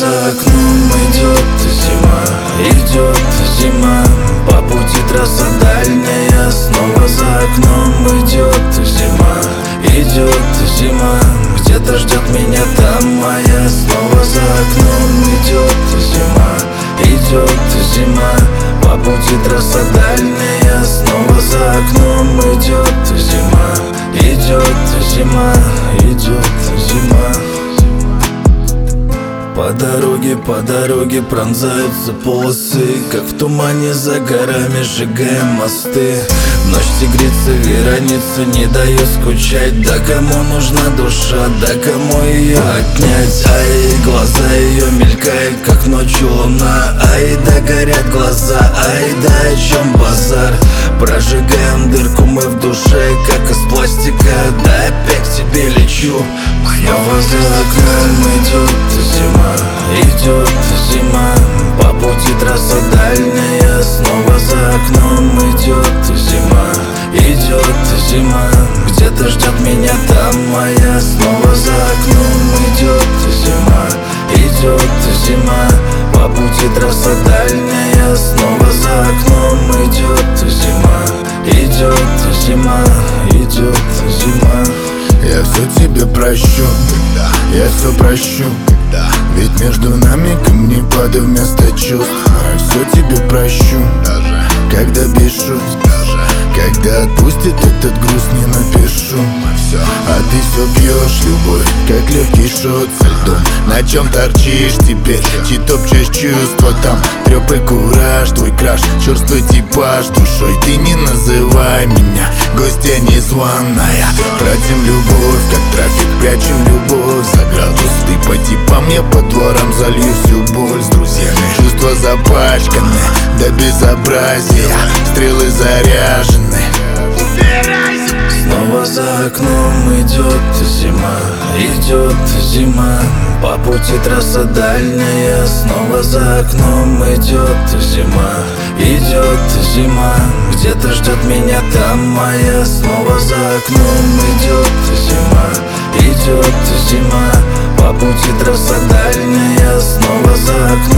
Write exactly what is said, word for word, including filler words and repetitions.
за окном идет зима, идет зима. По пути трасса дальняя, снова за окном идет зима, идет зима. Где-то ждет меня там моя, снова за окном идет зима, идет зима. По пути трасса дальняя, снова за окном идет зима, идет зима, идет зима. По дороге, по дороге пронзаются полосы, как в тумане за горами сжигаем мосты. Ночь тигрица веронится, не дает скучать. Да кому нужна душа, да кому ее отнять? Ай, глаза ее мелькают, как ночью луна. Ай, да горят глаза, ай, да о чем базар? Прожигаем дырку мы в душе, как из пластика. Да опять к тебе лечу. Снова за окном идет зима, идет зима. По пути трасса дальняя, снова за окном идет зима, идет зима. Где-то ждет меня там моя, снова за окном идет зима, идет зима. По пути трасса дальняя, снова за окном идет зима, идет зима, идет зима. Я все тебе прощу, я все прощу, ведь между нами камни падают вместо чувств. Я все тебе прощу, когда пишу, когда отпустит этот груз, не напишу. А ты все пьешь любовь, как легкий шот со льдом. На чем торчишь теперь, чьи топчешь чувства там? Трёп и кураж, твой краш, черствый типаж душой. Ты не называй меня гостья незваная. Тратим любовь, как трафик, прячем любовь за градус. Ты по типам, я по дворам залью всю боль с друзьями. Чувства запачканы до безобразия, стрелы заряжены. Снова за окном идет зима, идет зима. По пути трасса дальняя, снова за окном идет зима, идет зима. Где-то ждет меня там моя, снова за окном идет зима, идет зима. По пути трасса дальняя, снова за окном